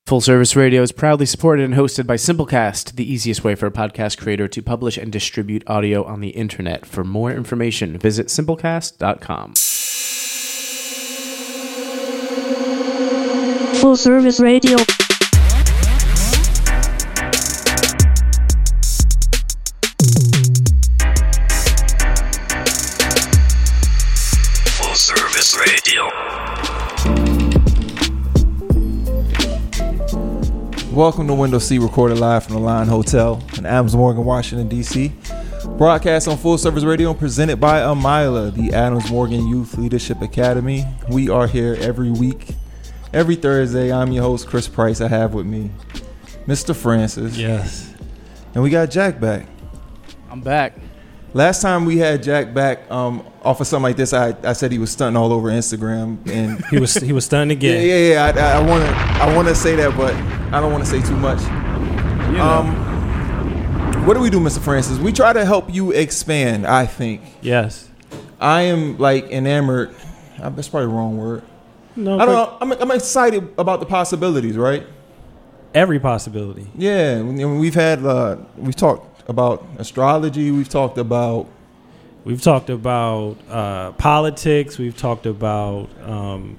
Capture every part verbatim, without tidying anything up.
Full Service Radio is proudly supported and hosted by Simplecast, the easiest way for a podcast creator to publish and distribute audio on the internet. For more information, visit simplecast dot com. Full Service Radio. Full Service Radio. Welcome to Window Seat, recorded live from the Line Hotel in Adams Morgan, Washington, D C Broadcast on Full Service Radio and presented by Amila, the Adams Morgan Youth Leadership Academy. We are here every week, every Thursday. I'm your host, Chris Price. I have with me Mister Francis. Yes. And we got Jack back. I'm back. Last time we had Jack back um, off of something like this, I, I said he was stunting all over Instagram, and He was he was stunning again. yeah, yeah, yeah. I, I want to I want to say that, but I don't want to say too much. You know. Um, what do we do, Mister Francis? We try to help you expand. I think Yes. I am like enamored. uh, That's probably the wrong word. No. I don't know. I'm, I'm excited about the possibilities, right? Every possibility. Yeah, I mean, we've had uh, we've talked about astrology. We've talked about We've talked about uh, politics. We've talked about um,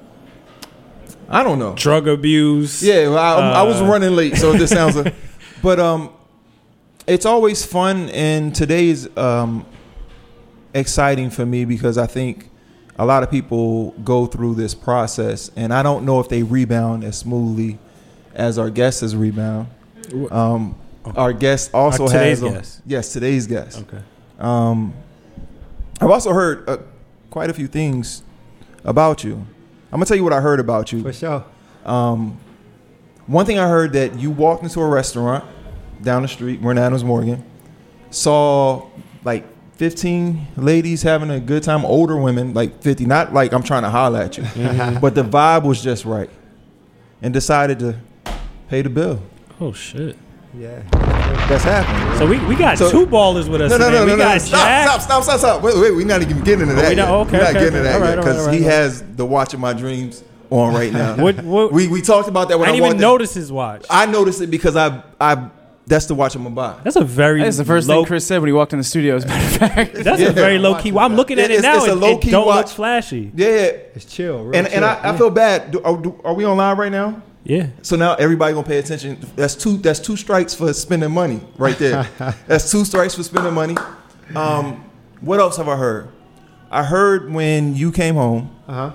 I don't know. drug abuse. Yeah, well, I, I was Uh, running late, so this sounds like, but um, it's always fun, and today's um, exciting for me because I think a lot of people go through this process, and I don't know if they rebound as smoothly as our guest has rebound. Um, our guest also Our today's has a- guest. yes, today's guest. Okay. Um, I've also heard uh, quite a few things about you. I'm gonna tell you what I heard about you. For sure. Um, one thing I heard that you walked into a restaurant down the street, we're in Adams Morgan, saw like fifteen ladies having a good time, older women, like fifty, not like I'm trying to holler at you, but the vibe was just right, and decided to pay the bill. Oh shit. Yeah. That's happening. So we, we got So- two ballers with us. No, no, today. no, we no, no. got Stop, Jack. stop, stop, stop, stop. Wait, wait, we're not even getting into Oh, that we yet. not- okay, we're not okay, getting into okay. that All right, yet all because right, all right, he all right. has the Watch of My Dreams on right now. What- what- we we talked about that when I I, didn't even walked in. notice his watch. I noticed it because I I that's the watch I'm gonna buy. That's a very That's the first low, thing Chris said when he walked in the studio, as a matter of fact. That's Yeah. a very low key. I'm looking at it It's- now. it's a It, low it key don't look watch. flashy. Yeah, It's chill. Real and and chill. I, I feel bad. Do, are, do, are we on live right now? Yeah. So now everybody gonna pay attention. That's two. That's two strikes for spending money right there. That's two strikes for spending money. Um, what else have I heard? I heard when you came home, Uh-huh.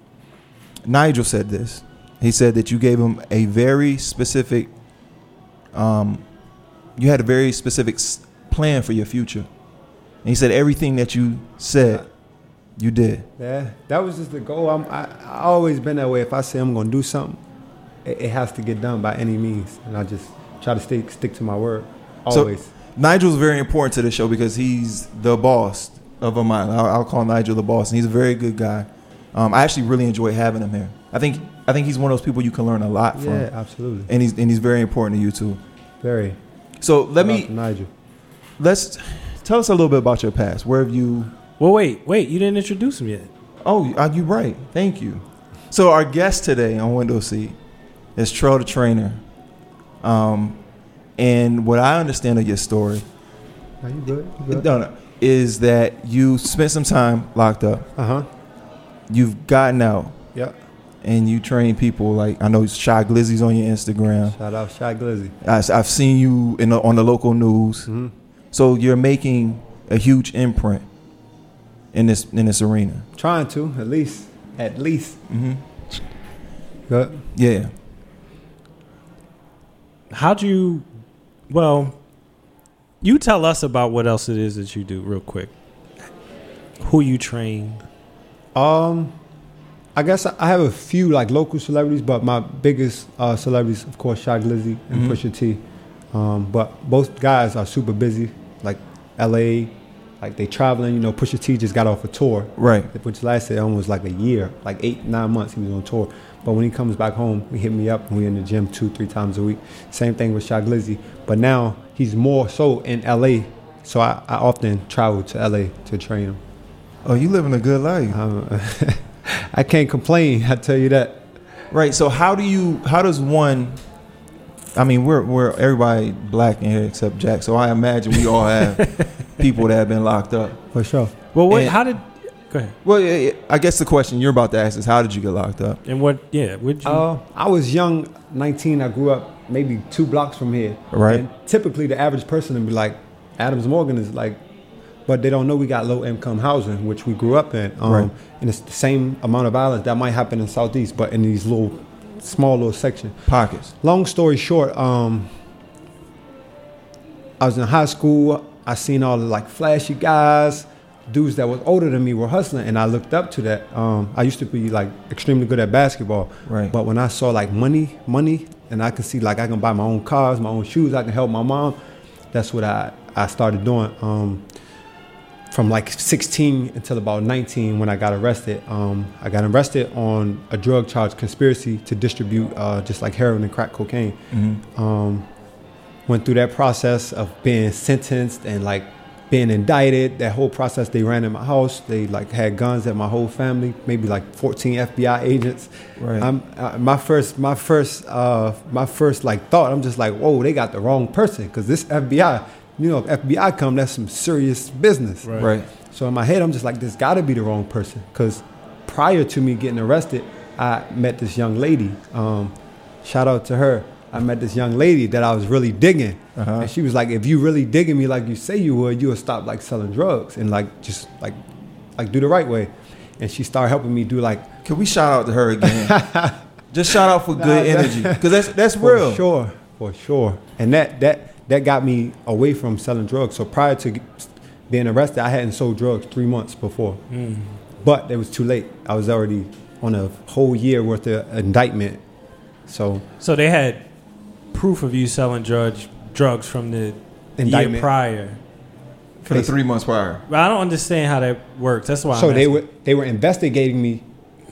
Nigel said this. He said that you gave him a very specific. Um, you had a very specific s- plan for your future, and he said everything that you said, you did. Yeah. That was just the goal. I'm, I I always been that way. If I say I'm gonna do something, it, it has to get done by any means, and I just try to stick stick to my word. Always. So Nigel's very important to the show because he's the boss of a mine. I'll, I'll call Nigel the boss, and he's a very good guy. Um, I actually really enjoy having him here. I think I think he's one of those people you can learn a lot from, yeah, absolutely. and he's and he's very important to you too. Very. So let Shout out me to Nigel. let's tell us a little bit about your past. Where have you? Well, wait, wait. You didn't introduce him yet. Oh, are you right? Thank you. So our guest today on Window Seat is Trell the Trainer. Um, and what I understand of your story, Are you good? You good? no, no, is that you spent some time locked up. Uh huh. You've gotten out Yep. and you train people. Like I know Shy Glizzy's on your Instagram. Shout out Shy Glizzy. I, I've seen you in the, on the local news. Mm-hmm. So you're making a huge imprint in this in this arena. Trying to at least at least. Mm-hmm. Good. Yeah. How'd you? Well, you tell us about what else it is that you do, real quick. Who you train? Um, I guess I have a few like local celebrities, but my biggest uh, celebrities, of course, Shy Glizzy and Mhm. Pusha T. Um, but both guys are super busy, like L A, like they traveling. You know, Pusha T just got off a tour, Right. which lasted almost like a year, like eight, nine months. He was on tour. But when he comes back home, he hit me up and we in the gym two, three times a week. Same thing with Shy Glizzy. But now he's more so in L A, so I, I often travel to L A to train him. Oh, you living a good life. Um, I can't complain. I tell you that. Right. So how do you? How does one? I mean, we're we're everybody black in here except Jack. So I imagine we all have people that have been locked up. For sure. Well, what? And- How did? Go ahead. Well, yeah, yeah, I guess the question you're about to ask is how did you get locked up? And what? Yeah. Would you? Uh, I was young, nineteen. I grew up maybe two blocks from here. Right. And typically, the average person would be like, Adams Morgan is like, but they don't know we got low income housing, which we grew up in. Um, Right. And it's the same amount of violence that might happen in Southeast, but in these little, small little sections. Pockets. Long story short, um, I was in high school. I seen all the like flashy guys, dudes that was older than me were hustling, and I looked up to that. Um, I used to be like extremely good at basketball, Right. but when I saw like money, money, and I could see like I can buy my own cars, my own shoes, I can help my mom. That's what I I started doing. Um, from like sixteen until about nineteen when I got arrested. Um, I got arrested on a drug charge, conspiracy to distribute uh, just like heroin and crack cocaine. Mm-hmm. Um, went through that process of being sentenced and like being indicted. That whole process, they ran in my house. They like had guns at my whole family, maybe like fourteen F B I agents. Right. I'm, uh, my first, my first, uh, my first like thought, I'm just like, whoa, they got the wrong person. Cause this F B I, you know, if F B I come, that's some serious business. Right. Right. So in my head, I'm just like, this gotta be the wrong person. Cause prior to me getting arrested, I met this young lady. Um, shout out to her. I met this young lady that I was really digging. Uh-huh. And she was like, if you really digging me like you say you would, you would stop like selling drugs and like just like like do the right way. And she started helping me do like Can we shout out to her again? Just shout out for Nah, good that- energy, because that's that's for real. sure, for sure. And that that that got me away from selling drugs. So prior to being arrested, I hadn't sold drugs three months before. Mm. But it was too late. I was already on a whole year worth of indictment. So So they had proof of you selling drugs drugs from the year indictment. prior. For the three months prior. But I don't understand how that works. That's why. So I'm they asking. were they were investigating me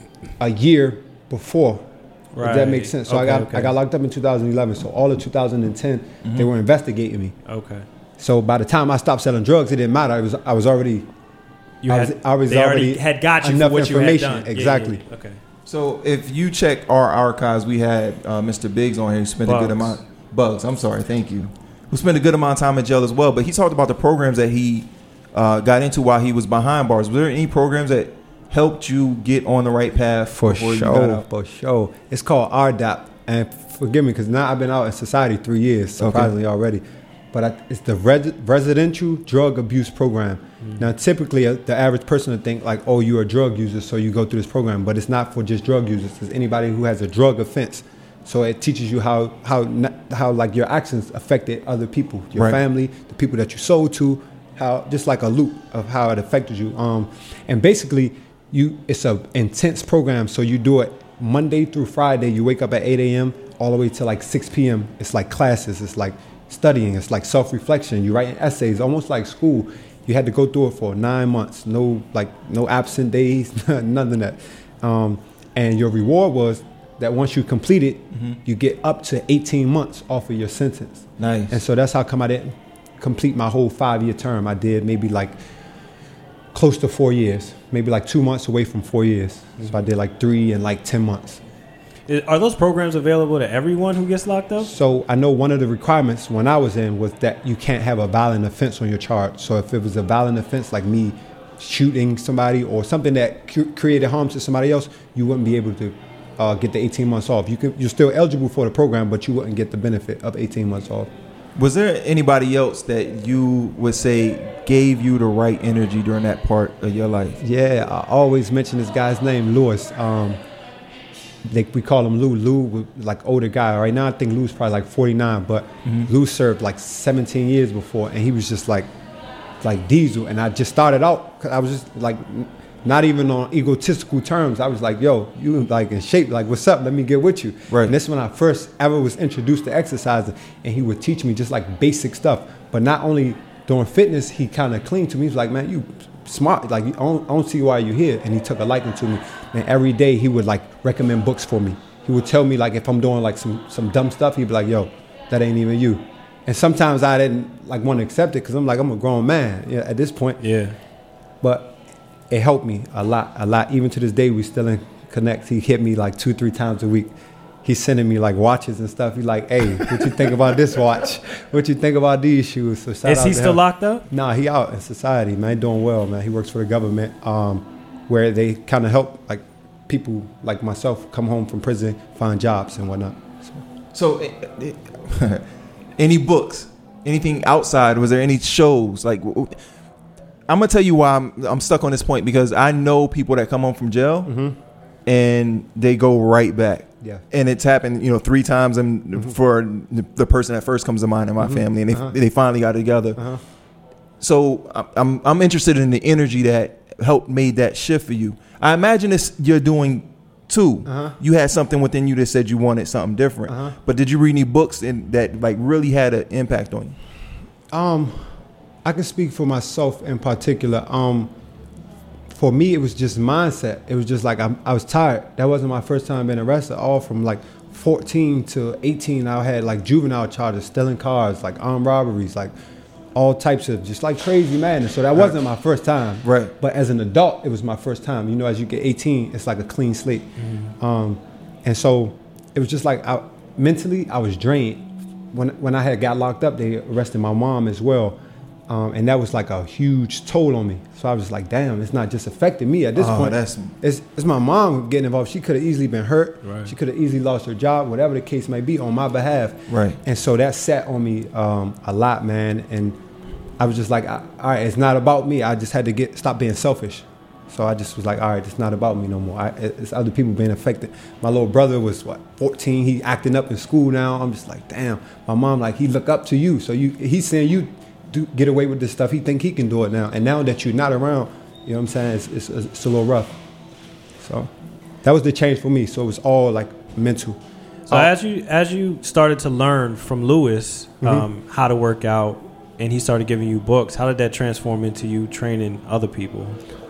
a year before. Right. If that makes sense. So I Okay, got okay. I got locked up in two thousand eleven. So all of two thousand ten, Mm-hmm. they were investigating me. Okay. So by the time I stopped selling drugs, it didn't matter. I was I was already You I had. was, I was they already, already had got you for enough what you had information. done. Yeah, Exactly. yeah, yeah. Okay. So if you check our archives, we had uh, Mister Biggs on here who spent a good Bugs. amount. Bugs, I'm sorry, thank you. Who spent a good amount of time in jail as well. But he talked about the programs that he uh, got into while he was behind bars. Was there any programs that helped you get on the right path For before you got sure, out? for sure. It's called R D A P. And forgive me, because now I've been out in society three years, surprisingly already. But I, it's the res- residential drug abuse program. Mm-hmm. Now, typically, uh, the average person would think like, oh, you're a drug user, so you go through this program. But it's not for just drug users. It's anybody who has a drug offense. So it teaches you how how not, how like your actions affected other people, your Right. family, the people that you sold to, how just like a loop of how it affected you. Um, and basically, you it's a intense program. So you do it Monday through Friday. You wake up at eight a.m. all the way to like six p.m. It's like classes. It's like studying. It's like self-reflection. You writing essays, almost like school. You had to go through it for nine months. No like no absent days, none of that. Um, and your reward was that once you complete it, Mm-hmm. you get up to eighteen months off of your sentence. Nice. And so that's how come I didn't complete my whole five-year term. I did maybe like close to four years, maybe like two months away from four years. So I did like three and like ten months. I- Are those programs available to everyone who gets locked up? So I know one of the requirements when I was in was that you can't have a violent offense on your charge. So if it was a violent offense like me shooting somebody or something that cu- created harm to somebody else, you wouldn't be able to uh, get the eighteen months off. You could, you're still eligible for the program, but you wouldn't get the benefit of eighteen months off. Was there anybody else that you would say gave you the right energy during that part of your life? Yeah, I always mention this guy's name, Lewis. Um, they, we call him Lou. Lou was like older guy. Right now, I think Lou's probably like forty-nine, but Lou served like seventeen years before, and he was just like, like Diesel. And I just started out, cause I was just like, n- not even on egotistical terms. I was like, yo, you like in shape, like what's up? Let me get with you. Right. And this is when I first ever was introduced to exercising, and he would teach me just like basic stuff. But not only doing fitness, he kind of cleaned to me. He was like, man, you smart. Like, I don't, I don't see why you're here. And he took a liking to me. And every day he would like recommend books for me. He would tell me like if I'm doing like some, some dumb stuff, he'd be like, yo, that ain't even you. And sometimes I didn't like want to accept it because I'm like, I'm a grown man yeah, at this point. Yeah. But it helped me a lot, a lot. Even to this day, we still in connect. He hit me like two, three times a week. He's sending me like watches and stuff. He's like, "Hey, what you think about this watch? What you think about these shoes?" So shout Is out he to still him. locked up? Nah, he out in society, man. Doing well, man. He works for the government, um, where they kind of help like people like myself come home from prison, find jobs and whatnot. So, So, eh, eh, any books, anything outside? Was there any shows? Like, w- w- I'm gonna tell you why I'm, I'm stuck on this point, because I know people that come home from jail mm-hmm. and they go right back. yeah. And it's happened, you know, three times. And Mm-hmm. for the person that first comes to mind in my Mhm. family, and they Uh-huh. they finally got together. Uh-huh. So I- I'm I'm interested in the energy that helped made that shift for you. I imagine it's you're doing too. Uh-huh. You had something within you that said you wanted something different. Uh-huh. But did you read any books in, that like really had an impact on you? Um, I can speak for myself in particular. Um, for me, it was just mindset. It was just like I'm, I was tired. That wasn't my first time being arrested. All from like fourteen to eighteen, I had like juvenile charges, stealing cars, like armed robberies, like all types of just like crazy madness. So that wasn't my first time. Right. But as an adult, it was my first time. You know, as you get eighteen, it's like a clean slate. Mm-hmm. Um, and so it was just like I, mentally, I was drained. When when I had got locked up, they arrested my mom as well. Um, and that was like a huge toll on me. So I was just like, damn, it's not just affecting me at this Oh, point. that's- It's, it's my mom getting involved. She could have easily been hurt. Right. She could have easily lost her job, whatever the case may be, on my behalf. Right. And so that sat on me um, a lot, man. And I was just like, all right, it's not about me. I just had to get stop being selfish. So I just was like, all right, it's not about me no more. I, it's other people being affected. My little brother was, what, fourteen. He acting up in school now. I'm just like, damn. My mom, like, he look up to you. So you, he's saying you do get away with this stuff. He think he can do it now. And now that you're not around, you know what I'm saying, it's, it's, it's a little rough. So that was the change for me. So it was all, like, mental. So Uh, as you as you started to learn from Lewis Mm-hmm. um, how to work out, and he started giving you books, how did that transform into you training other people?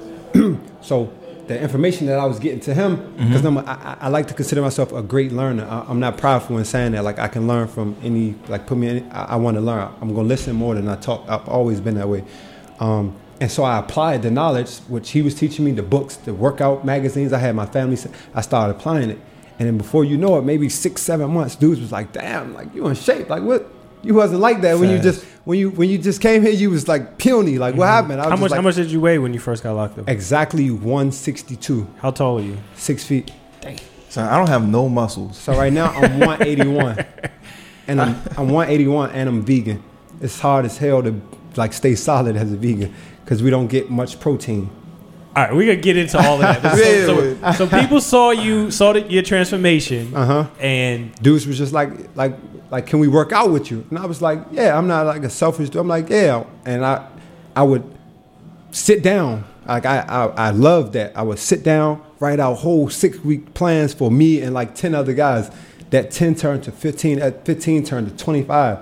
So the information that I was getting to him, because Mm-hmm. I, I, I like to consider myself a great learner. I, I'm not prideful in saying that. Like, I can learn from any, like, put me in, I, I want to learn. I'm going to listen more than I talk. I've always been that way. Um, and so I applied the knowledge, which he was teaching me, the books, the workout magazines. I had my family, I started applying it. And then before you know it, maybe six, seven months, dudes was like, damn, like, you in shape. Like, what? You wasn't like that when you Fast. just when you when you just came here. You was like puny. Like, what happened? I was How just much like, how much did you weigh when you first got locked up? Exactly one sixty-two, How tall are you? six feet. So I don't have no muscles. So right now I'm one eighty-one, and I'm I'm one eighty-one, and I'm vegan. It's hard as hell to like stay solid as a vegan because we don't get much protein. All right, we're gonna get into all of that. But Yeah, so, so, so people saw you, saw the, your transformation, Uh huh. and Dudes was just like like like, can we work out with you? And I was like, yeah. I'm not like a selfish dude. I'm like, yeah. And I I would sit down. Like I I, I love that. I would sit down, write out whole six week plans for me and like ten other guys. That ten turned to fifteen. At fifteen turned to twenty-five.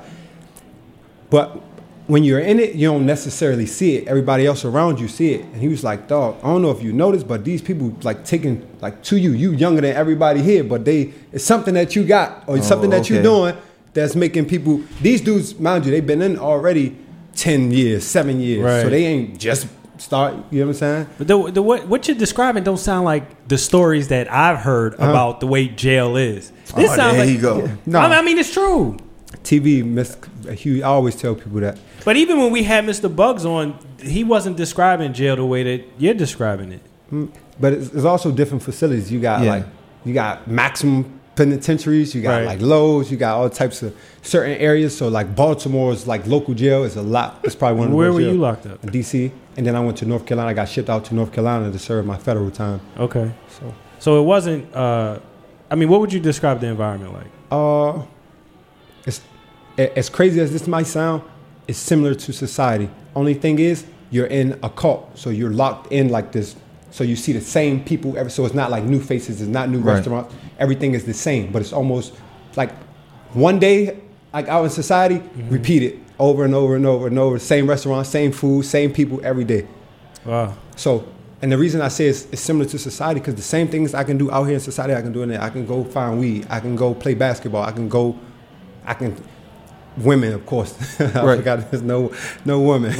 But when you're in it, you don't necessarily see it. Everybody else around you see it. And he was like, dog, I don't know if you noticed, but these people like taking like to you, you younger than everybody here, but they it's something that you got or Oh, something that you're okay. doing that's making people, these dudes, mind you, they've been in already ten years, seven years. Right. So they ain't just start, you know what I'm saying? but the, the what, what you're describing don't sound like the stories that I've heard Uh-huh. about the way jail is. This Oh, sounds there like, you go. No. I mean, I mean, it's true. T V missed a huge, I always tell people that. But even when we had Mister Bugs on, he wasn't describing jail the way that you're describing it. Mm, But it's, it's also different facilities. You got Yeah. like, you got maximum penitentiaries, you got Right. like lows, you got all types of certain areas. So like Baltimore's like local jail is a lot. It's probably one of the Where worst were you jails. locked up? In D C. And then I went to North Carolina. I got shipped out to North Carolina to serve my federal time. Okay. So, So it wasn't, uh, I mean, what would you describe the environment like? uh, it's a- as crazy as this might sound, it's similar to society. Only thing is, you're in a cult, so you're locked in like this. So you see the same people. Every, so it's not like new faces. It's not new Right. restaurants. Everything is the same, but it's almost like one day, like out in society, repeat it over and over and over and over. Same restaurant, same food, same people every day. Wow. So, and the reason I say it's, it's similar to society because the same things I can do out here in society, I can do in there. I can go find weed. I can go play basketball. I can go, I can, women, of course. I Right. forgot there's no no women.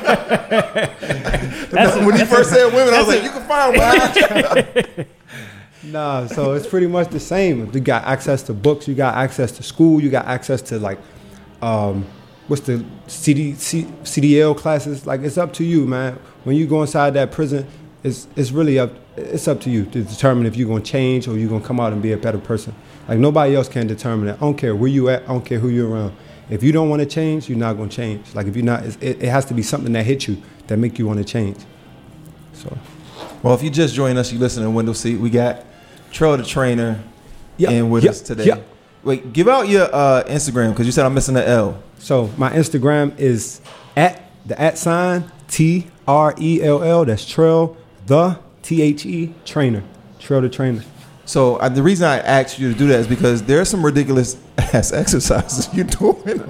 That's a- When he that's first a- said women, I was that's like, you can find women. Nah, so it's pretty much the same. You got access to books, you got access to school, you got access to like, um, what's the C D, C, C D L classes? Like, it's up to you, man. When you go inside that prison, it's it's really up. It's up to you to determine if you're gonna change or you're gonna come out and be a better person. Like nobody else can determine that. I don't care where you at. I don't care who you're around. If you don't want to change, you're not gonna change. Like if you're not, it, it has to be something that hits you that make you want to change. So, well, if you just joined us, you listen to Window Seat. We got Trell the Trainer yeah, in with yeah, us today. Yeah. Wait, give out your uh, Instagram because you said I'm missing the L. So my Instagram is at the at sign T R E L L. That's Trell the T H E Trainer. Trell the Trainer. So uh, the reason I asked you to do that is because there's some ridiculous ass exercises you're doing.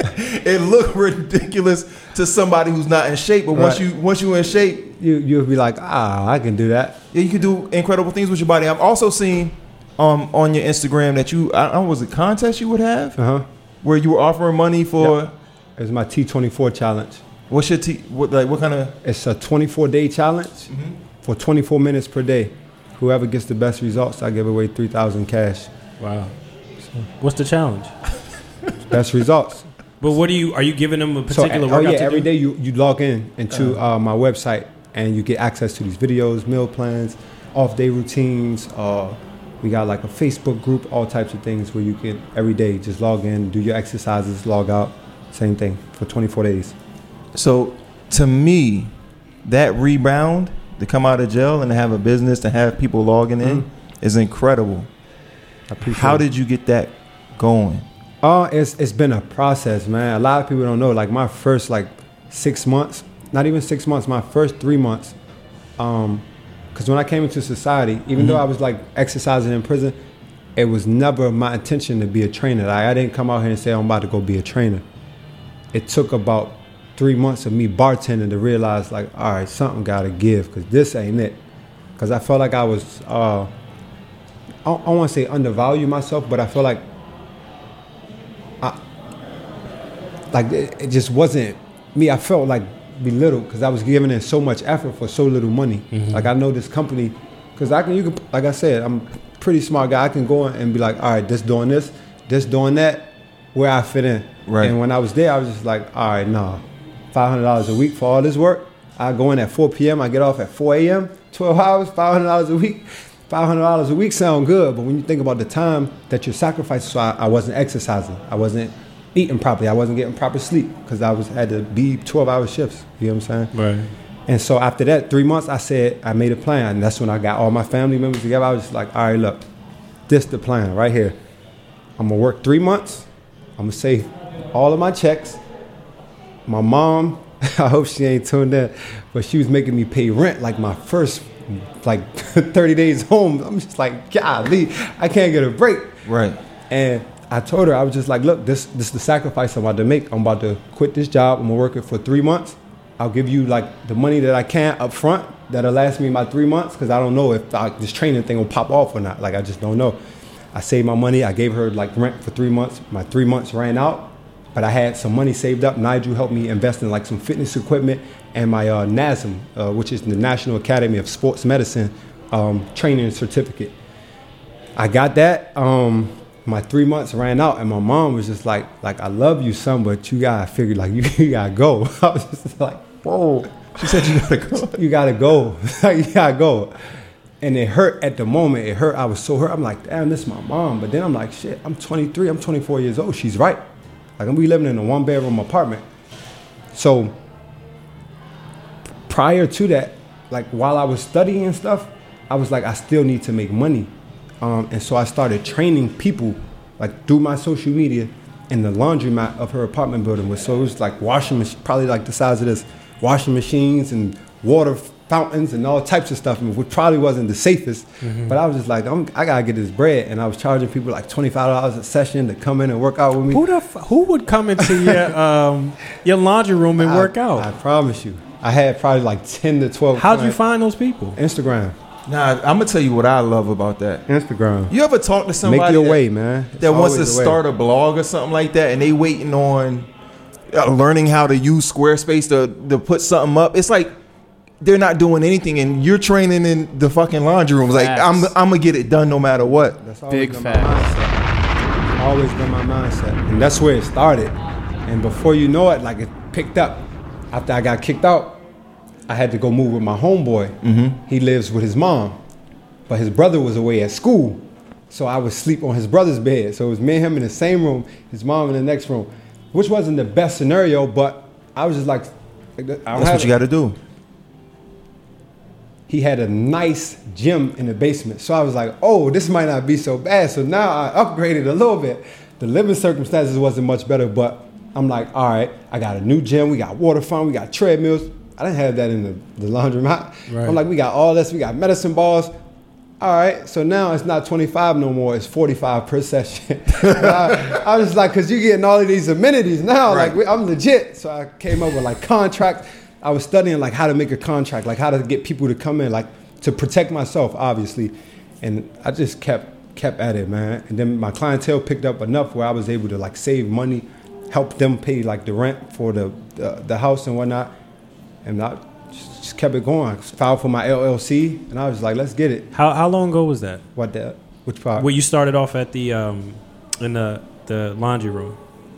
It looked ridiculous to somebody who's not in shape, but once Right. you once you're in shape, You you'll be like, ah, I can do that. yeah, you can do incredible things with your body. I'm also seeing um, on your Instagram that you, I don't know, was it contest you would have Uh huh. where you were offering money for. Yep. It's my T twenty-four challenge. What's your T? What like what kind of? It's a twenty-four day challenge Mm-hmm. for twenty-four minutes per day. Whoever gets the best results, I give away three thousand cash. Wow. What's the challenge? Best results. But what do you, are you giving them a So, particular oh workout yeah, to every do? day you, you log in into uh, my website and you get access to these videos, meal plans, off day routines. Uh, we got like a Facebook group, all types of things where you can every day just log in, do your exercises, log out. Same thing for twenty-four days. So to me, that rebound to come out of jail and to have a business, to have people logging in, Mhm. is incredible. I appreciate How it. did you get that going? Oh, it's it's been a process, man. A lot of people don't know. Like my first like six months, not even six months, my first three months, um, because when I came into society, even Mm-hmm. though I was like exercising in prison, it was never my intention to be a trainer. Like I didn't come out here and say I'm about to go be a trainer. It took about three months of me bartending to realize like, all right, something gotta give, because this ain't it. Because I felt like I was, uh, I don't, I don't want to say undervalue myself, but I feel like Like it, it just wasn't me. I felt like belittled because I was giving in so much effort for so little money. Mm-hmm. Like I know this company, because I can. You can, like I said, I'm a pretty smart guy. I can go in and be like, all right, this doing this, this doing that, where I fit in. Right. And when I was there, I was just like, all right, nah, five hundred dollars a week for all this work. I go in at four p.m. I get off at four a.m. twelve hours, five hundred dollars a week. five hundred dollars a week sound good, but when you think about the time that you're sacrificing, so I, I wasn't exercising, I wasn't eating properly, I wasn't getting proper sleep because I was had to be twelve hour shifts. You know what I'm saying? Right. And so after that, three months, I said, I made a plan. And that's when I got all my family members together. I was just like, all right, look, this the plan right here. I'm going to work three months. I'm going to save all of my checks. My mom, I hope she ain't tuned in, but she was making me pay rent like my first, like thirty days home. I'm just like, golly, I can't get a break. Right. And I told her, I was just like, look, this, this is the sacrifice I'm about to make. I'm about to quit this job. I'm going to work it for three months. I'll give you like the money that I can up front that'll last me my three months because I don't know if I, this training thing will pop off or not. Like, I just don't know. I saved my money. I gave her like rent for three months. My three months ran out, but I had some money saved up. Nigel helped me invest in like some fitness equipment and my uh, NASM, uh, which is the National Academy of Sports Medicine um, training certificate. I got that. Um, my three months ran out, and my mom was just like, like I love you, son, but you gotta figure, like, you, you gotta go. I was just like, whoa. She said you gotta go. You gotta go. You gotta go. And it hurt at the moment. It hurt. I was so hurt. I'm like, damn, this is my mom. But then I'm like, shit, I'm twenty-three. I'm twenty-four years old. She's right. Like, I'm be living in a one-bedroom apartment. So prior to that, like, while I was studying and stuff, I was like, I still need to make money. Um, and so I started training people, like, through my social media in the laundromat of her apartment building. So it was like washing machines, probably like the size of this, washing machines and water fountains and all types of stuff, which probably wasn't the safest. Mm-hmm. But I was just like, I'm, I gotta get this bread. And I was charging people like twenty-five dollars a session to come in and work out with me. Who the f- who would come into your um your laundry room and I, work out? I promise you. I had probably like ten to twelve. How'd you clients. find those people? Instagram. Nah, I'm gonna tell you what I love about that. Instagram. You ever talk to somebody Make your that, way, man. It's that wants to always the way. start a blog or something like that, and they waiting on uh, learning how to use Squarespace to to put something up? It's like they're not doing anything, and you're training in the fucking laundry rooms. Like Facts. I'm, I'm gonna get it done no matter what. That's always Big been my facts. mindset. Always been my mindset, and that's where it started. And before you know it, like it picked up. After I got kicked out, I had to go move with my homeboy. Mm-hmm. He lives with his mom, but his brother was away at school, so I would sleep on his brother's bed. So it was me and him in the same room, his mom in the next room, which wasn't the best scenario, but I was just like, I don't That's have what you it. got to do. He had a nice gym in the basement. So I was like, oh, this might not be so bad. So now I upgraded a little bit. The living circumstances wasn't much better, but I'm like, all right, I got a new gym. We got water fountain. We got treadmills. I didn't have that in the, the laundromat. Right. I'm like, we got all this. We got medicine balls. All right, so now it's not twenty-five no more. It's forty-five per session. I, I was like, because you're getting all of these amenities now. Right. Like, we, I'm legit. So I came up with like contracts. I was studying like how to make a contract, like how to get people to come in, like to protect myself, obviously. And I just kept kept at it, man. And then my clientele picked up enough where I was able to like save money, help them pay like the rent for the the, the house and whatnot. And I just, just kept it going. Filed for my L L C, and I was like, let's get it. How how long ago was that? What that? Which part? Well, you started off at the um, in the the laundry room.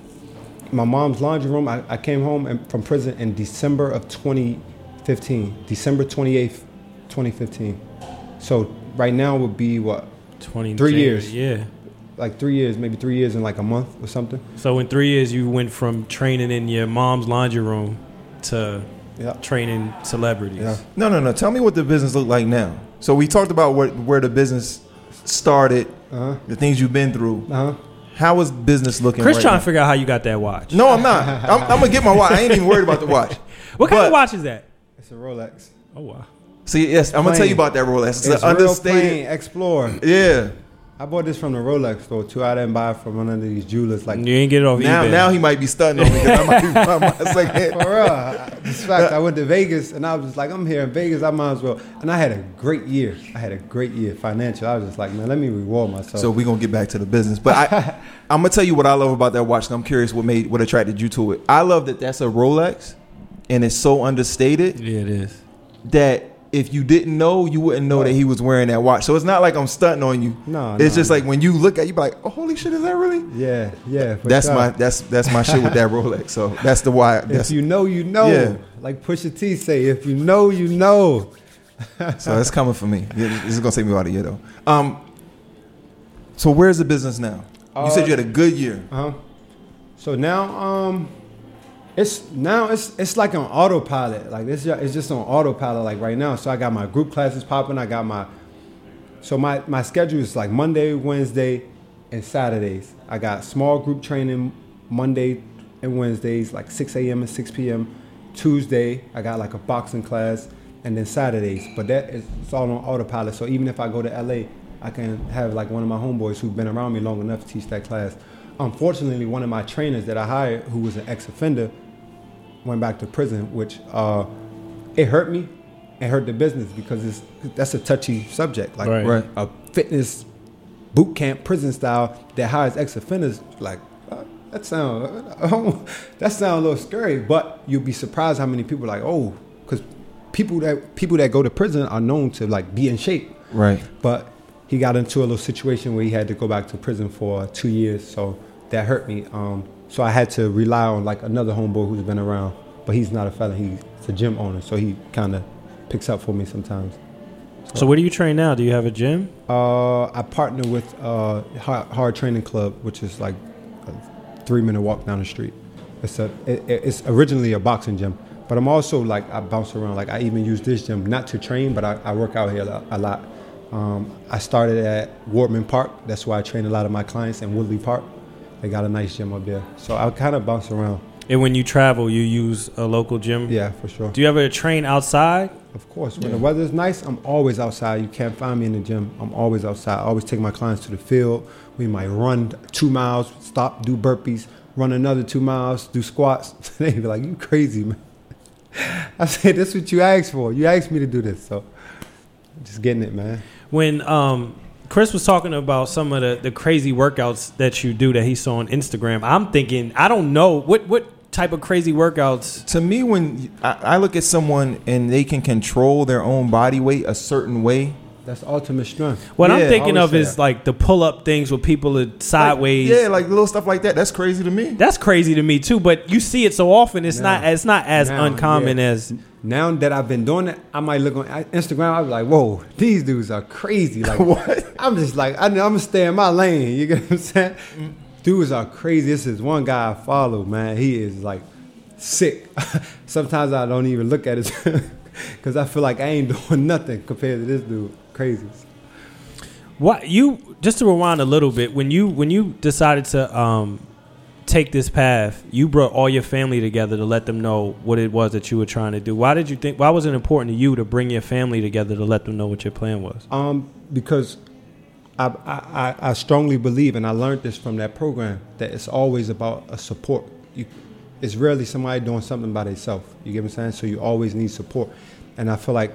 My mom's laundry room. I, I came home and, from prison in December of twenty fifteen. December twenty-eighth, twenty fifteen. So right now would be what? Twenty Three years. Yeah. Like three years, maybe three years in like a month or something. So in three years, you went from training in your mom's laundry room to Yeah. training celebrities. Yeah. No, no, no. Tell me what the business look like now. So we talked about where where the business started, Uh-huh. the things you've been through. Uh-huh. How is business looking? Chris right trying now? to figure out how you got that watch. No, I'm not. I'm, I'm gonna get my watch. I ain't even worried about the watch. What kind But- of watch is that? It's a Rolex. Oh wow. See, yes, I'm gonna tell you about that Rolex. It's, It's an real understated. plain Explorer. Yeah. I bought this from the Rolex store too. I didn't buy it from one of these jewelers. Like You ain't get it off Now, eBay. now he might be stunting on me because I might be buying my second. for real. I- This fact, I went to Vegas and I was just like, I'm here in Vegas. I might as well. And I had a great year. I had a great year financial. I was just like, man, let me reward myself. So we're gonna get back to the business. But I I'm gonna tell you what I love about that watch. And I'm curious what made what attracted you to it. I love that that's a Rolex and it's so understated Yeah, it is. that if you didn't know, you wouldn't know that he was wearing that watch. So it's not like I'm stunting on you. No, It's no, just no. like when you look at it, you be like, oh holy shit, is that really? yeah, yeah. for That's sure. my that's that's my shit with that Rolex. So that's the why. If That's, you know, you know. Yeah. Like Pusha T say, if you know, you know. so it's coming for me. Yeah, This is gonna take me about a year though. Um. So where's the business now? You said you had a good year. Uh huh. So now, um, it's now it's it's like on autopilot. Like it's just, it's just on autopilot. Like right now. So I got my group classes popping. I got my so my my schedule is like Monday, Wednesday, and Saturdays. I got small group training Monday and Wednesdays, like six a.m. and six p.m. Tuesday, I got like a boxing class, and then Saturdays. But that is it's all on autopilot. So even if I go to L A, I can have like one of my homeboys who've been around me long enough to teach that class. Unfortunately, one of my trainers that I hired, who was an ex-offender, went back to prison, which uh, it hurt me. It hurt the business because it's that's a touchy subject. Like Right. Right. a fitness boot camp prison style that hires ex-offenders. Like uh, that sound that sound a little scary, but you'll be surprised how many people are like, oh, because people that people that go to prison are known to like be in shape. Right. But he got into a little situation where he had to go back to prison for two years, so that hurt me. Um, so I had to rely on like another homeboy who's been around, but he's not a felon. He's a gym owner, so he kind of picks up for me sometimes. So where do you train now? Do you have a gym? Uh, I partner with uh, Hard, Hard Training Club, which is like a three-minute walk down the street. It's a it, it's originally a boxing gym, but I'm also like I bounce around. Like I even use this gym not to train, but I, I work out here a lot. A lot. Um, I started at Wardman Park. That's why I train a lot of my clients in Woodley Park. They got a nice gym up there, so I kind of bounce around. And when you travel, you use a local gym? Yeah, for sure. Do you ever train outside? Of course, when the weather's nice, I'm always outside. You can't find me in the gym. I'm always outside. I always take my clients to the field. We might run two miles, stop, do burpees, run another two miles, do squats. They be like, "You crazy, man." I said, "That's what you asked for. You asked me to do this, so just getting it, man." When um, Chris was talking about some of the, the crazy workouts that you do that he saw on Instagram, I'm thinking, I don't know what what type of crazy workouts. To me, when I, I look at someone and they can control their own body weight a certain way, That's ultimate strength. What Yeah, I'm thinking always of say is that. like the pull up things where people are sideways. like, yeah, like little stuff like that. That's crazy to me. That's crazy to me too. But you see it so often, it's Now- not it's not as now, uncommon yeah. as. Now that I've been doing it, I might look on Instagram. I'll be like, "Whoa, these dudes are crazy!" Like, What? I'm just like, I, I'm gonna stay in my lane. You get what I'm saying? Dudes are crazy. This is one guy I follow, man. He is like sick. Sometimes I don't even look at it because I feel like I ain't doing nothing compared to this dude. Crazy. What you just to rewind a little bit, when you when you decided to um, take this path, you brought all your family together to let them know what it was that you were trying to do. Why did you think? Why was it important to you to bring your family together to let them know what your plan was? Um, because I, I, I- I strongly believe, and I learned this from that program, that it's always about a support. You, it's rarely somebody doing something by themselves. You get what I'm saying? So you always need support. And I feel like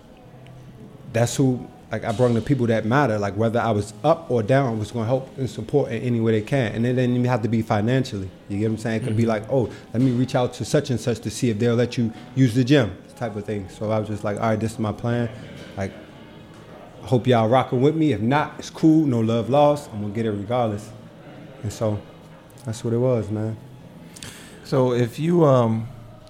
that's who, like I brought the people that matter, like whether I was up or down, was going to help and support in any way they can. And it didn't even have to be financially. You get what I'm saying? It could be like, oh, let me reach out to such and such to see if they'll let you use the gym, type of thing. So I was just like, all right, this is my plan. Like, I hope y'all rocking with me. If not, it's cool. No love lost. I'm going to get it regardless. And so that's what it was, man. So if you um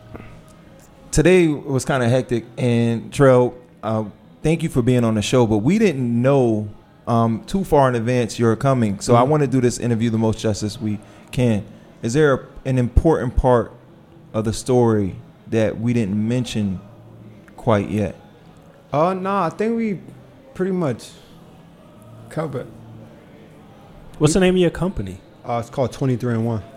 today was kind of hectic, and Trell, uh, thank you for being on the show, but we didn't know um too far in advance you're coming. So I Mhm. want to do this interview the most justice we can. Is there a, an important part of the story that we didn't mention quite yet? Uh, no, I think we pretty much covered. What's the name of your company? Uh, it's called twenty-three and one.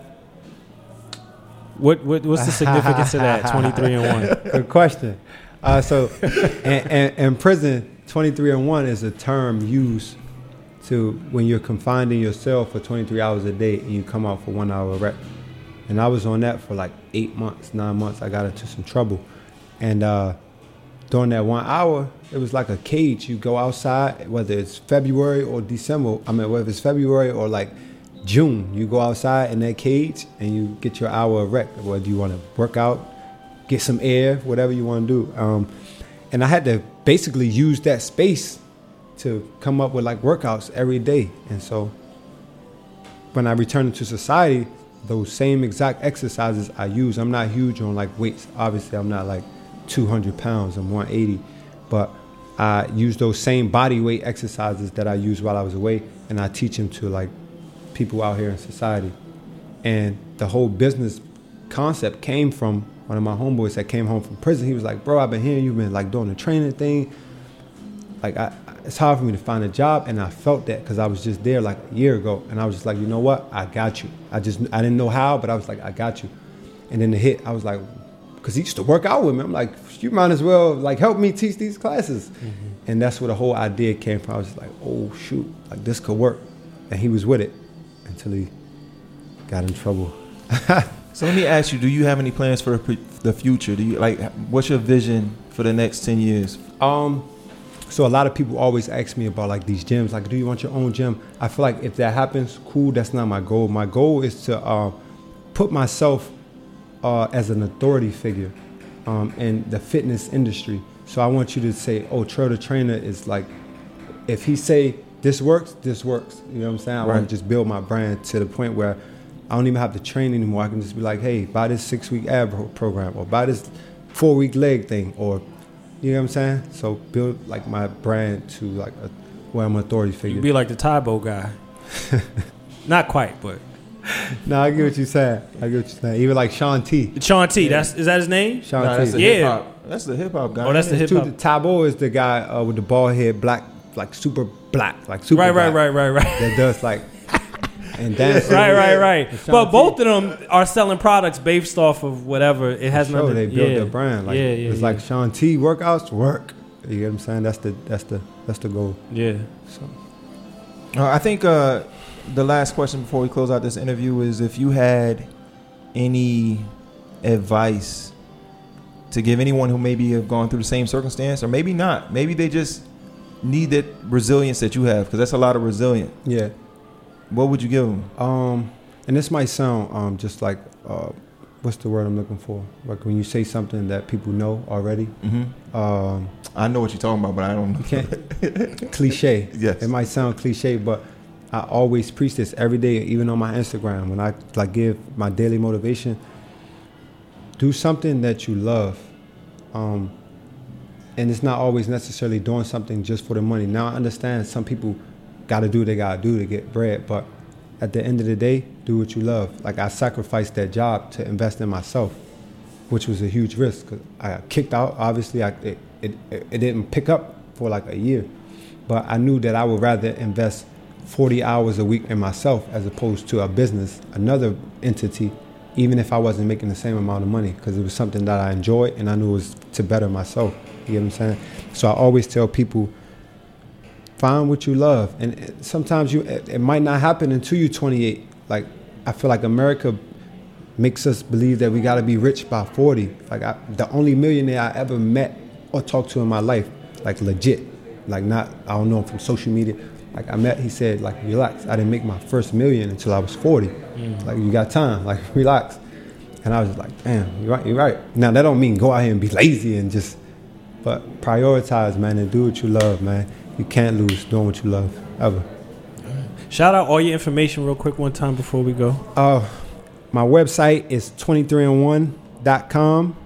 What, what what's the significance of that? twenty-three and one. Good question. Uh, so, in, in, in prison, twenty-three and one is a term used to when you're confined in your cell for twenty-three hours a day and you come out for one hour rep. And I was on that for like eight months, nine months. I got into some trouble. And uh, during that one hour, it was like a cage. You go outside, whether it's February or December. I mean, whether it's February or like June, you go outside in that cage and you get your hour of rep. Whether you want to work out, get some air, whatever you want to do. Um, and I had to basically use that space to come up with like workouts every day. And so when I returned to society, those same exact exercises I use. I'm not huge on like weights. Obviously, I'm not like two hundred pounds. I'm one eighty. But I use those same body weight exercises that I used while I was away, and I teach them to like people out here in society. And the whole business concept came from one of my homeboys that came home from prison. He was like, bro, I've been hearing you've been like doing the training thing. Like, I, it's hard for me to find a job. And I felt that because I was just there like a year ago. And I was just like, you know what? I got you. I just, I didn't know how, but I was like, I got you. And then the hit, I was like, because he used to work out with me. I'm like, you might as well like help me teach these classes. Mm-hmm. And that's where the whole idea came from. I was like, oh, shoot, like this could work. And he was with it until he got in trouble. So let me ask you, do you have any plans for the future? Do you like, what's your vision for the next ten years? Um, so a lot of people always ask me about like these gyms, like, do you want your own gym? I feel like if that happens, cool, that's not my goal. My goal is to uh, put myself uh, as an authority figure um, in the fitness industry. So I want you to say, oh, Trell the Trainer is like, if he say this works, this works. You know what I'm saying? I Right. want to just build my brand to the point where I don't even have to train anymore. I can just be like, hey, buy this six-week ab program, or buy this four-week leg thing, or, you know what I'm saying? So build like my brand to like a, where I'm an authority figure. You be like the Tybo guy. Not quite, but No, I get what you're saying. I get what you're saying. Even like Sean T. Sean T. That's is that his name? Sean Nah, T. that's the Yeah. hip hop. That's the hip hop guy. Oh, that's the hip Too, hop. the Tybo is the guy uh, with the bald head, black, like super black, like super Right, right, black, right, right, right. that does like and dance. Right, right, right. And Sean But T. both of them are selling products based off of whatever. It has Sure, nothing. they built yeah. their brand. Like yeah, yeah, it's yeah. like Sean T workouts work. You get what I'm saying? That's the that's the that's the goal. Yeah. So Uh, I think uh, the last question before we close out this interview is if you had any advice to give anyone who maybe have gone through the same circumstance, or maybe not. Maybe they just need that resilience that you have, because that's a lot of resilience. yeah. What would you give them? Um, and this might sound um just like uh what's the word I'm looking for? Like when you say something that people know already. Mm-hmm. Um, I know what you're talking about, but I don't know. You can't, cliche. Yes. It might sound cliche, but I always preach this every day, even on my Instagram. When I like give my daily motivation, do something that you love. Um, and it's not always necessarily doing something just for the money. Now I understand some people got to do what they got to do to get bread, but at the end of the day, do what you love. Like I sacrificed that job to invest in myself, which was a huge risk. Cause I got kicked out. Obviously, I, it, it it didn't pick up for like a year, but I knew that I would rather invest forty hours a week in myself as opposed to a business, another entity, even if I wasn't making the same amount of money, because it was something that I enjoyed and I knew it was to better myself. You know what I'm saying? So I always tell people, find what you love. And it, sometimes you it, it might not happen until you're twenty-eight. Like, I feel like America makes us believe that we got to be rich by forty. Like, I, the only millionaire I ever met or talked to in my life, like legit, like not, I don't know, from social media. Like I met, he said, like, relax. I didn't make my first million until I was forty. Mm-hmm. Like, you got time, like, relax. And I was just like, damn, you're right, you're right. Now, that don't mean go out here and be lazy and just, but prioritize, man, and do what you love, man. You can't lose doing what you love, ever. Shout out all your information real quick one time before we go. Uh, my website is twenty-three and one dot com,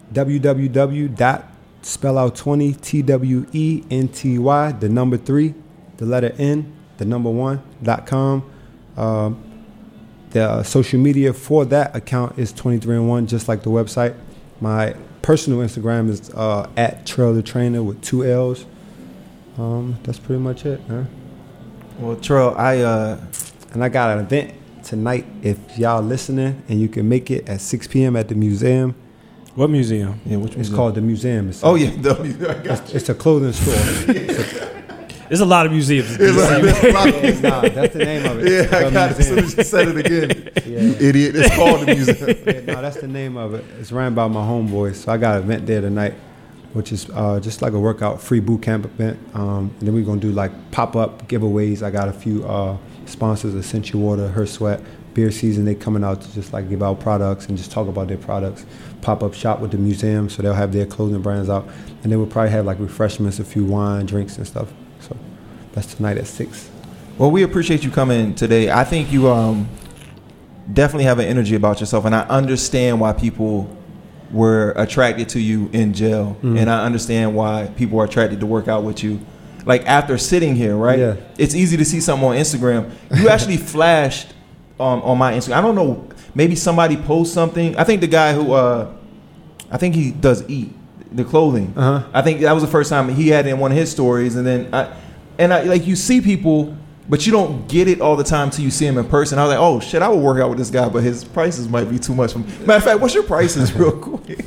www dot spell out twenty, T W E N T Y, the number three, the letter N, the number one, dot com. Um, the uh, social media for that account is twenty-three and one, just like the website. My personal Instagram is uh, at Trail the Trainer with two L's. Um, that's pretty much it, man. Well, Trail, I uh, and I got an event tonight. If y'all listening and you can make it at six p.m. at the museum. What museum? Yeah, which it's museum? Called the museum. It's oh yeah, the, I got it's, it's a clothing store. yeah. There's a lot of museums. There's a lot of yeah, nah, that's the name of it. Yeah, I got it. As soon as you said it again, yeah. You idiot. It's called the museum. Yeah, no, that's the name of it. It's ran by my homeboys. So I got an event there tonight, which is uh, just like a workout, free boot camp event. Um, and then we're going to do like pop-up giveaways. I got a few uh, sponsors, Essential Water, Her Sweat, Beer Season. They coming out to just like give out products and just talk about their products. Pop-up shop with the museum, so they'll have their clothing brands out. And then we'll probably have like refreshments, a few wine, drinks and stuff. So that's tonight at six. Well, we appreciate you coming today. I think you um, definitely have an energy about yourself, and I understand why people were attracted to you in jail, mm-hmm. and I understand why people are attracted to work out with you. Like after sitting here, right? Yeah. It's easy to see something on Instagram. You actually flashed um, on my Instagram. I don't know. Maybe somebody posts something. I think the guy who, uh, I think he does eat the clothing. Uh-huh. I think that was the first time he had it in one of his stories, and then I, and I like you see people. But you don't get it all the time till you see him in person. I was like, oh, shit, I would work out with this guy, but his prices might be too much for me. Matter of fact, what's your prices real quick?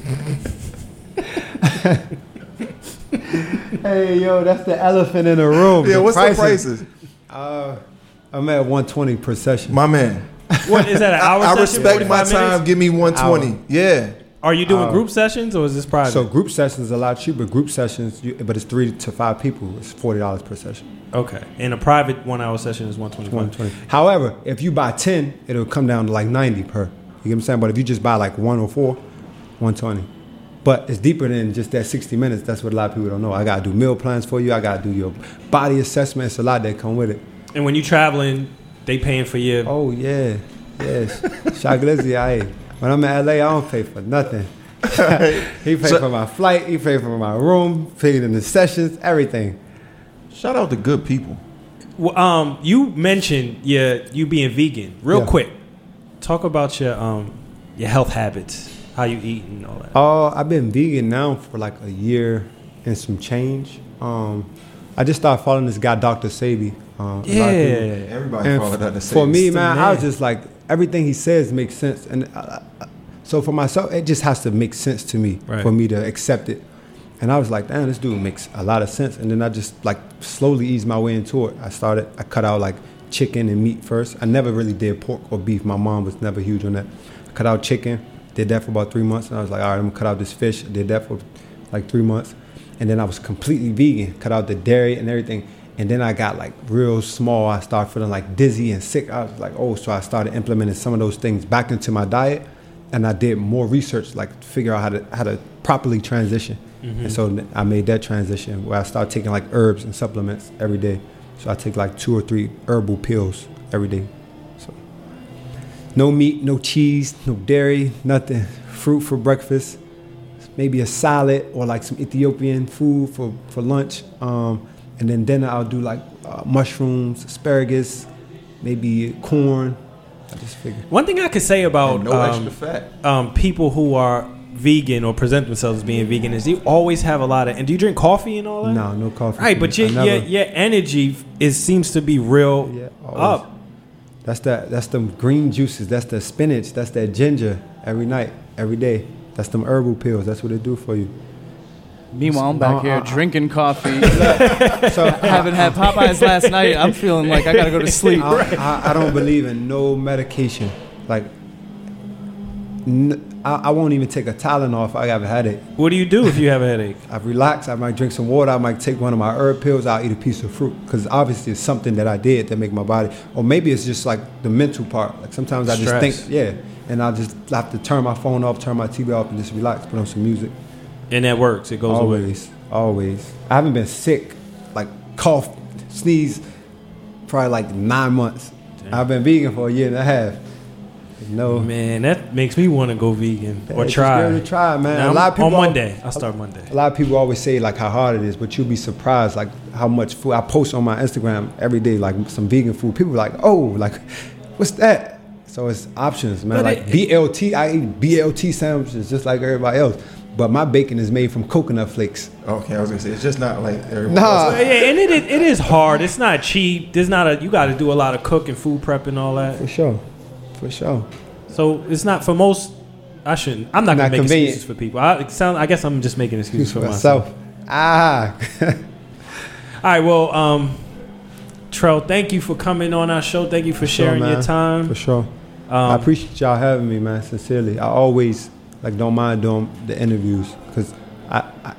Hey, yo, that's the elephant in the room. Yeah, the what's prices. the prices? Uh, I'm at one twenty per session. My man. What, is that an hour I, I session? respect my time. Minutes? Give me one twenty. Hour. Yeah. Are you doing Uh, group sessions or is this private? So group sessions is a lot cheaper. Group sessions, you, but it's three to five people. It's forty dollars per session. Okay. And a private one-hour session is one twenty. one twenty. However, if you buy ten, it'll come down to like ninety per. You get what I'm saying? But if you just buy like one or four, one twenty. But it's deeper than just that sixty minutes. That's what a lot of people don't know. I got to do meal plans for you. I got to do your body assessment. It's a lot that come with it. And when you traveling, they paying for your... Oh, yeah. Yes. Shaglizzy, I when I'm in L A, I don't pay for nothing. He paid So- for my flight. He paid for my room. Paid in the sessions. Everything. Shout out to good people. Well, um, you mentioned your, you being vegan. Real Yeah. quick, talk about your um your health habits, how you eat and all that. Oh, I've been vegan now for like a year and some change. Um, I just started following this guy, Doctor Sebi. Um, a lot of people- Yeah. Everybody And followed that. f- for me, the man, man. I was just like, everything he says makes sense. And uh, uh, so for myself, it just has to make sense to me Right. for me to accept it. And I was like, damn, this dude makes a lot of sense. And then I just like slowly eased my way into it. I started, I cut out like chicken and meat first. I never really did pork or beef. My mom was never huge on that. I cut out chicken, did that for about three months. And I was like, all right, I'm gonna cut out this fish. I did that for like three months. And then I was completely vegan, cut out the dairy and everything. And then I got like real small. I started feeling like dizzy and sick. I was like, oh, so I started implementing some of those things back into my diet. and I did more research, like to figure out how to how to properly transition. Mm-hmm. And so I made that transition where I started taking like herbs and supplements every day. So I take like two or three herbal pills every day. So no meat, no cheese, no dairy, nothing. Fruit for breakfast, maybe a salad or like some Ethiopian food for, for lunch. Um, and then dinner I'll do like uh, mushrooms, asparagus, maybe corn. I just figured. One thing I could say about And no um, extra fat. um, people who are vegan or present themselves as being vegan is you always have a lot of. And do you drink coffee and all that? No, no coffee. Right, but your, your your energy is seems to be real Yeah, up. That's that. That's them green juices. That's the spinach. That's that ginger. Every night, every day. That's them herbal pills. That's what they do for you. Meanwhile, I'm back No, here I- I- drinking coffee. So I haven't had Popeyes last night. I'm feeling like I gotta go to sleep. I, I, I don't believe in no medication. Like, n- I, I won't even take a Tylenol if I have a headache. What do you do if you have a headache? I relax. I might drink some water. I might take one of my herb pills. I'll eat a piece of fruit because obviously it's something that I did that make my body. Or maybe it's just like the mental part. Like sometimes I just Stress. think, yeah, and I just have to turn my phone off, turn my T V off, and just relax. Put on some music. And that works. It goes away. Always, always. I haven't been sick, like cough, sneeze, probably like nine months. Damn. I've been vegan for a year and a half. No, Man, that makes me want to go vegan or it's try. Just good to try, man. Now, a lot of people on al- Monday. I'll start Monday. A lot of people always say like how hard it is, but you'll be surprised like how much food I post on my Instagram every day, like some vegan food. People are like, oh, like what's that? So it's options, man. But like it- B L T, I eat B L T sandwiches just like everybody else, but my bacon is made from coconut flakes. Okay, I was gonna say it's just not like everybody Nah. else. Yeah, and it is, it is hard. It's not cheap. There's not a. You got to do a lot of cooking, food prep, and all that. For sure, for sure. So it's not for most. I shouldn't. I'm not gonna Not make convenient. excuses for people. I it sound. I guess I'm just making excuses for For myself. myself. Ah. All right. Well, um, Trell, thank you for coming on our show. Thank you for sure, sharing your man. time. For sure. Um, I appreciate y'all having me, man. Sincerely, I always like don't mind doing the interviews because I, I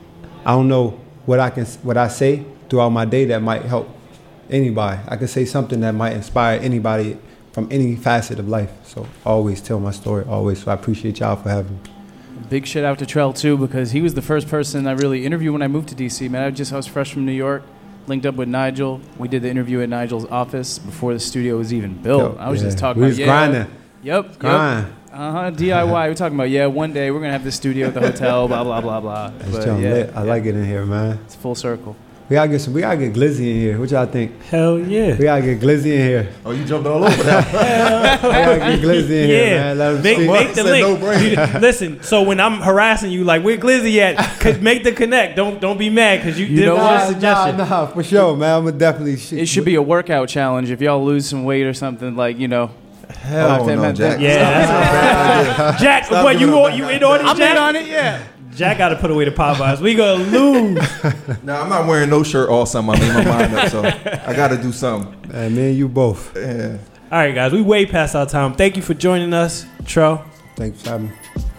I don't know what I can what I say throughout my day that might help anybody. I can say something that might inspire anybody from any facet of life. So always tell my story, always. So I appreciate y'all for having me. Big shit out to Trell too, because he was the first person I really interviewed when I moved to D C. Man, I just I was fresh from New York, linked up with Nigel. We did the interview at Nigel's office before the studio was even built. Yo, I was yeah. just talking We about was yeah, grinding. Yep, yep. Grind. Uh huh. D I Y. We're talking about yeah. One day we're gonna have the studio at the hotel. Blah blah blah blah. That's But, jump yeah, lit. I yeah, like it in here, man. It's full circle. We gotta get some. We gotta get Glizzy in here. What y'all think? Hell yeah. We gotta get Glizzy in here. Oh, you jumped all over that. We gotta get Glizzy in here, Yeah, man. Let him make, speak. make the Said link. no brainer. You- listen, so when I'm harassing you, like where Glizzy at? Could make the connect. Don't don't be mad because you, You did know a what? suggestion. Nah, nah, for sure, man. I'm gonna definitely. Shit. It should be a workout challenge if y'all lose some weight or something like you know. Hell Oh, no, that- Jack. Yeah, that's Jack. Stop What you giving want? up You that. in on it, I'm Jack? in on it. Yeah. Jack got to put away the Popeyes. We gonna lose. Now I'm not wearing no shirt all summer. I made my mind up, so I got to do something. Man, me and you both. Yeah. All right, guys, we way past our time. Thank you for joining us, Trell. Thanks for having me.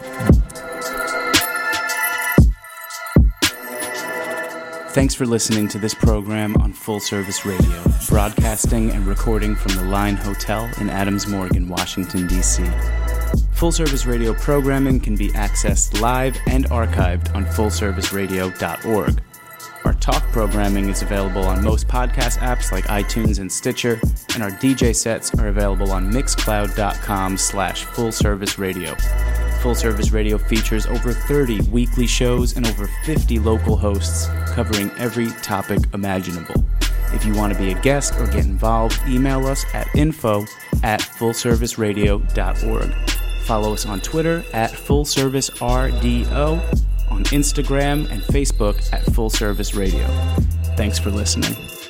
Thanks for listening to this program on Full Service Radio, broadcasting and recording from the Line Hotel in Adams Morgan, Washington, D C. Full Service Radio programming can be accessed live and archived on full service radio dot org. Our talk programming is available on most podcast apps like iTunes and Stitcher, and our D J sets are available on mixcloud.com slash full service radio. Full Service Radio features over thirty weekly shows and over fifty local hosts covering every topic imaginable. If you want to be a guest or get involved, email us at info at full service radio dot org. Follow us on Twitter at full service R D O, on Instagram and Facebook at Full Service Radio. Thanks for listening.